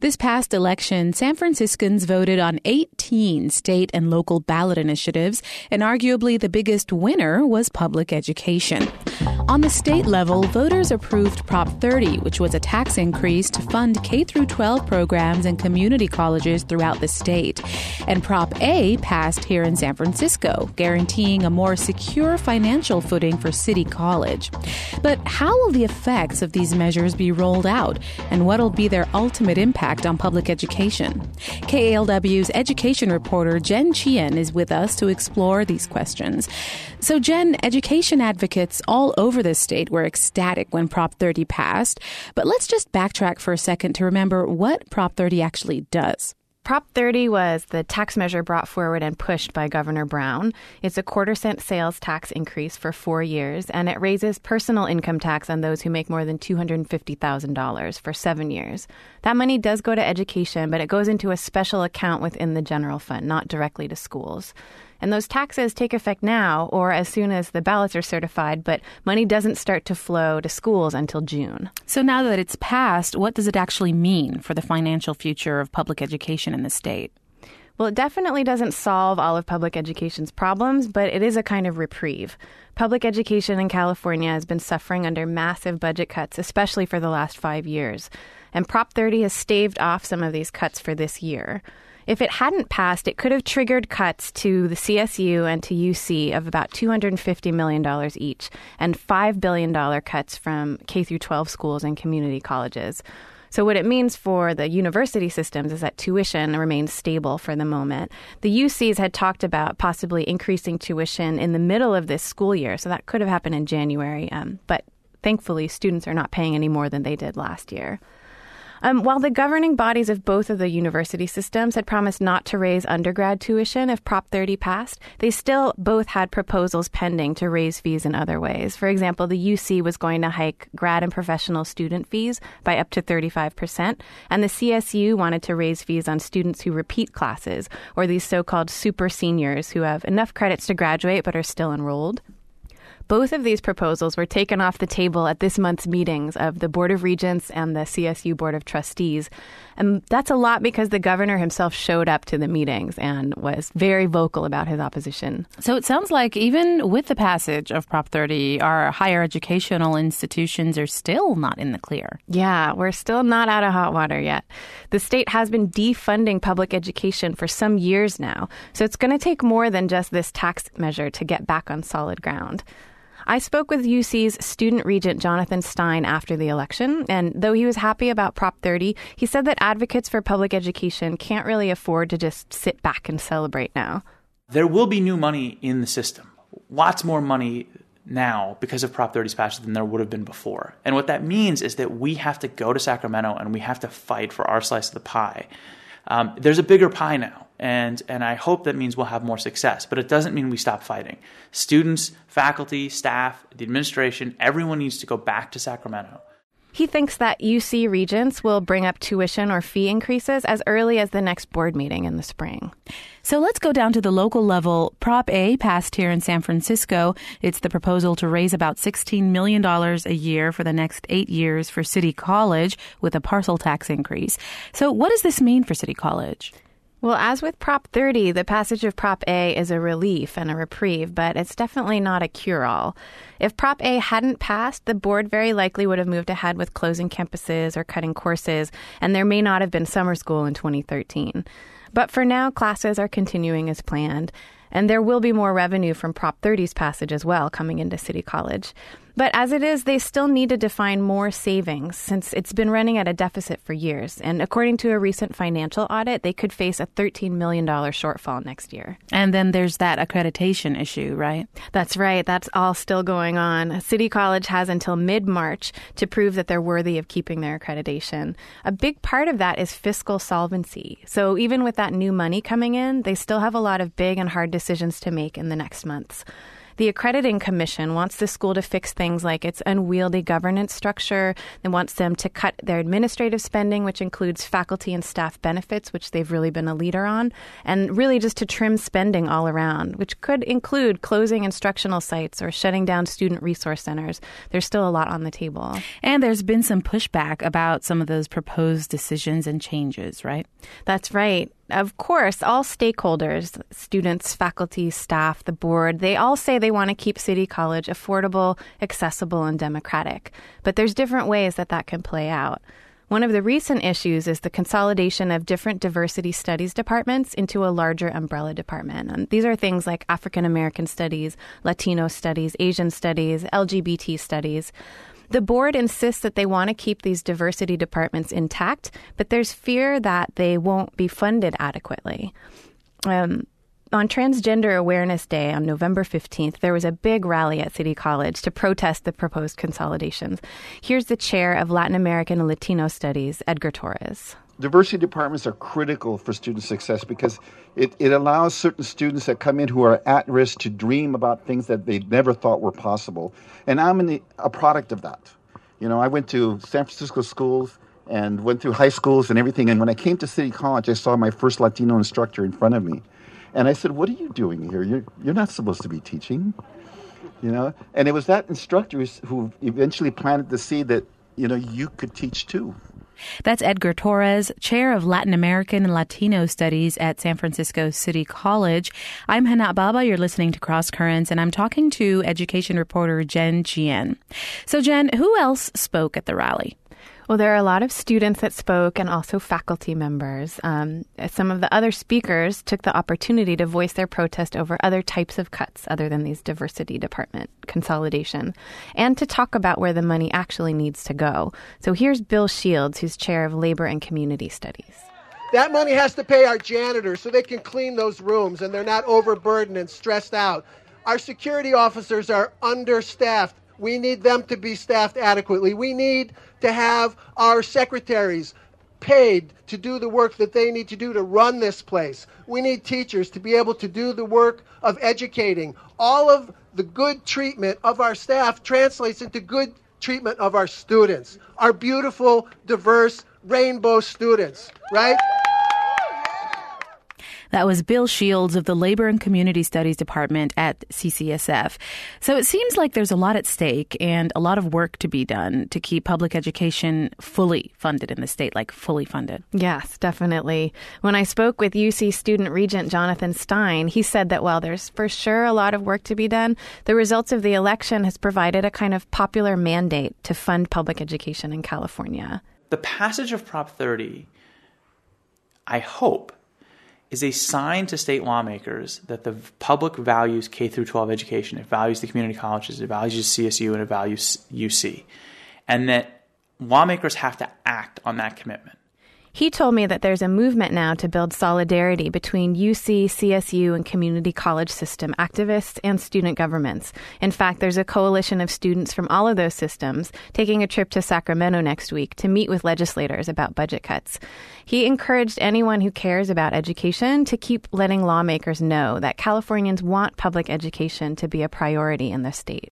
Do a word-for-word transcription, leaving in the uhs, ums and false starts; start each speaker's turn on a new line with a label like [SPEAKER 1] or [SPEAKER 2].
[SPEAKER 1] This past election, San Franciscans voted on eighteen state and local ballot initiatives, and arguably the biggest winner was public education. On the state level, voters approved Prop thirty, which was a tax increase to fund K through twelve programs and community colleges throughout the state. And Prop A passed here in San Francisco, guaranteeing a more secure financial footing for City College. But how will the effects of these measures be rolled out, and what will be their ultimate impact on public education? K A L W's education reporter Jen Chien is with us to explore these questions. So Jen, education advocates all over the state were ecstatic when Prop thirty passed, but let's just backtrack for a second to remember what Prop thirty actually does.
[SPEAKER 2] Prop thirty was the tax measure brought forward and pushed by Governor Brown. It's a quarter cent sales tax increase for four years, and it raises personal income tax on those who make more than two hundred fifty thousand dollars for seven years. That money does go to education, but it goes into a special account within the general fund, not directly to schools. And those taxes take effect now or as soon as the ballots are certified, but money doesn't start to flow to schools until June.
[SPEAKER 1] So now that it's passed, what does it actually mean for the financial future of public education in the state?
[SPEAKER 2] Well, it definitely doesn't solve all of public education's problems, but it is a kind of reprieve. Public education in California has been suffering under massive budget cuts, especially for the last five years. And Prop thirty has staved off some of these cuts for this year. If it hadn't passed, it could have triggered cuts to the C S U and to U C of about two hundred fifty million dollars each, and five billion dollars cuts from K through twelve schools and community colleges. So what it means for the university systems is that tuition remains stable for the moment. The U Cs had talked about possibly increasing tuition in the middle of this school year, so that could have happened in January. Um, but thankfully, students are not paying any more than they did last year. Um, while the governing bodies of both of the university systems had promised not to raise undergrad tuition if Prop thirty passed, they still both had proposals pending to raise fees in other ways. For example, the U C was going to hike grad and professional student fees by up to thirty-five percent, and the C S U wanted to raise fees on students who repeat classes, or these so-called super seniors who have enough credits to graduate but are still enrolled. Both of these proposals were taken off the table at this month's meetings of the Board of Regents and the C S U Board of Trustees. And that's a lot because the governor himself showed up to the meetings and was very vocal about his opposition.
[SPEAKER 1] So it sounds like even with the passage of Prop thirty, our higher educational institutions are still not in the clear.
[SPEAKER 2] Yeah, we're still not out of hot water yet. The state has been defunding public education for some years now, so it's going to take more than just this tax measure to get back on solid ground. I spoke with U C's student regent Jonathan Stein after the election, and though he was happy about Prop thirty, he said that advocates for public education can't really afford to just sit back and celebrate now.
[SPEAKER 3] There will be new money in the system, lots more money now because of Prop thirty's passage than there would have been before. And what that means is that we have to go to Sacramento and we have to fight for our slice of the pie. Um, there's a bigger pie now, and, and I hope that means we'll have more success, but it doesn't mean we stop fighting. Students, faculty, staff, the administration, everyone needs to go back to Sacramento.
[SPEAKER 2] He thinks that U C regents will bring up tuition or fee increases as early as the next board meeting in the spring.
[SPEAKER 1] So let's go down to the local level. Prop A passed here in San Francisco. It's the proposal to raise about sixteen million dollars a year for the next eight years for City College with a parcel tax increase. So what does this mean for City College?
[SPEAKER 2] Well, as with Prop thirty, the passage of Prop A is a relief and a reprieve, but it's definitely not a cure-all. If Prop A hadn't passed, the board very likely would have moved ahead with closing campuses or cutting courses, and there may not have been summer school in twenty thirteen. But for now, classes are continuing as planned, and there will be more revenue from Prop thirty's passage as well coming into City College. But as it is, they still need to define more savings since it's been running at a deficit for years. And according to a recent financial audit, they could face a thirteen million dollars shortfall next year.
[SPEAKER 1] And then there's that accreditation issue, right?
[SPEAKER 2] That's right. That's all still going on. City College has until mid-March to prove that they're worthy of keeping their accreditation. A big part of that is fiscal solvency. So even with that new money coming in, they still have a lot of big and hard decisions to make in the next months. The Accrediting Commission wants the school to fix things like its unwieldy governance structure. It wants them to cut their administrative spending, which includes faculty and staff benefits, which they've really been a leader on, and really just to trim spending all around, which could include closing instructional sites or shutting down student resource centers. There's still a lot on the table.
[SPEAKER 1] And there's been some pushback about some of those proposed decisions and changes, right?
[SPEAKER 2] That's right. Of course, all stakeholders, students, faculty, staff, the board, they all say they want to keep City College affordable, accessible, and democratic. But there's different ways that that can play out. One of the recent issues is the consolidation of different diversity studies departments into a larger umbrella department. And these are things like African American studies, Latino studies, Asian studies, L G B T studies. The board insists that they want to keep these diversity departments intact, but there's fear that they won't be funded adequately. Um, on Transgender Awareness Day on November fifteenth, there was a big rally at City College to protest the proposed consolidations. Here's the chair of Latin American and Latino Studies, Edgar Torres.
[SPEAKER 4] Diversity departments are critical for student success because it, it allows certain students that come in who are at risk to dream about things that they never thought were possible. And I'm in the, a product of that. You know, I went to San Francisco schools and went through high schools and everything. And when I came to City College, I saw my first Latino instructor in front of me. And I said, "What are you doing here? You're, you're not supposed to be teaching." You know, and it was that instructor who eventually planted the seed that, you know, you could teach too.
[SPEAKER 1] That's Edgar Torres, chair of Latin American and Latino Studies at San Francisco City College. I'm Hanat Baba. You're listening to Cross Currents, and I'm talking to education reporter Jen Chien. So, Jen, who else spoke at the rally?
[SPEAKER 2] Well, there are a lot of students that spoke and also faculty members. Um, some of the other speakers took the opportunity to voice their protest over other types of cuts other than these diversity department consolidation and to talk about where the money actually needs to go. So here's Bill Shields, who's chair of Labor and Community Studies.
[SPEAKER 5] That money has to pay our janitors so they can clean those rooms and they're not overburdened and stressed out. Our security officers are understaffed. We need them to be staffed adequately. We need to have our secretaries paid to do the work that they need to do to run this place. We need teachers to be able to do the work of educating. All of the good treatment of our staff translates into good treatment of our students, our beautiful, diverse, rainbow students, right?
[SPEAKER 1] That was Bill Shields of the Labor and Community Studies Department at C C S F. So it seems like there's a lot at stake and a lot of work to be done to keep public education fully funded in the state, like fully funded.
[SPEAKER 2] Yes, definitely. When I spoke with U C student regent Jonathan Stein, he said that while there's for sure a lot of work to be done, the results of the election has provided a kind of popular mandate to fund public education in California.
[SPEAKER 3] The passage of Prop thirty, I hope, is a sign to state lawmakers that the public values K through twelve education. It values the community colleges, it values C S U, and it values U C. And that lawmakers have to act on that commitment.
[SPEAKER 2] He told me that there's a movement now to build solidarity between U C, C S U, and community college system activists and student governments. In fact, there's a coalition of students from all of those systems taking a trip to Sacramento next week to meet with legislators about budget cuts. He encouraged anyone who cares about education to keep letting lawmakers know that Californians want public education to be a priority in the state.